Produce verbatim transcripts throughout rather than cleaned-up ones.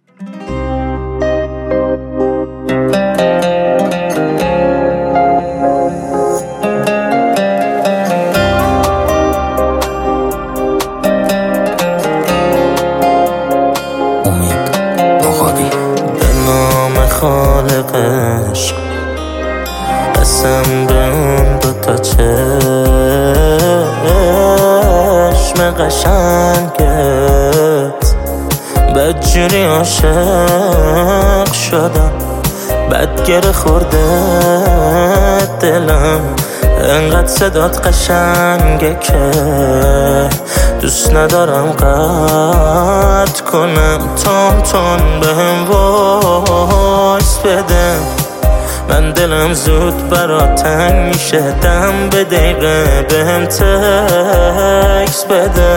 خالقش قسم به اون دوتا چشم قشنگت بدجوری عاشق شدم، بد گره خورده دلم، انقدر صدات قشنگه که دوست ندارم قطع کنم. تون تون بهم وایس بده، من دلم زود برات تنگ میشه، دم به دقیقه بهم تکس بده.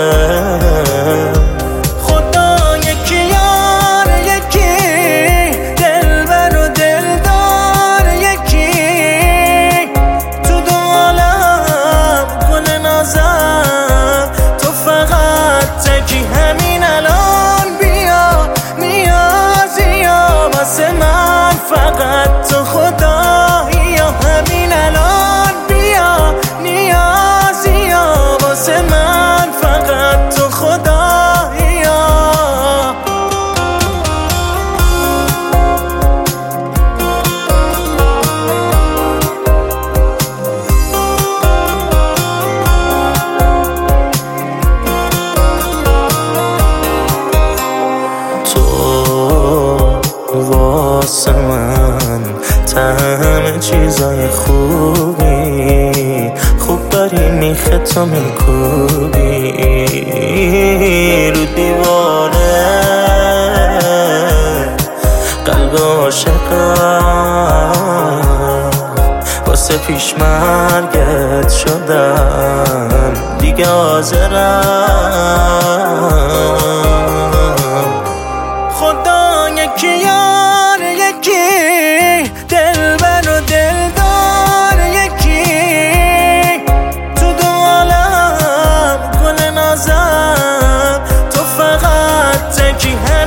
واسه من همه چیزای خوبی، خوب داری میخه تو میکوبی رو دیواره قلب عاشقم، واسه پیش مرگت شدم دیگه حاضرم. خدا یکی یار یکی، دلبر و دلدار یکی، تو دو عالم گل نازم، تو فقط تکی.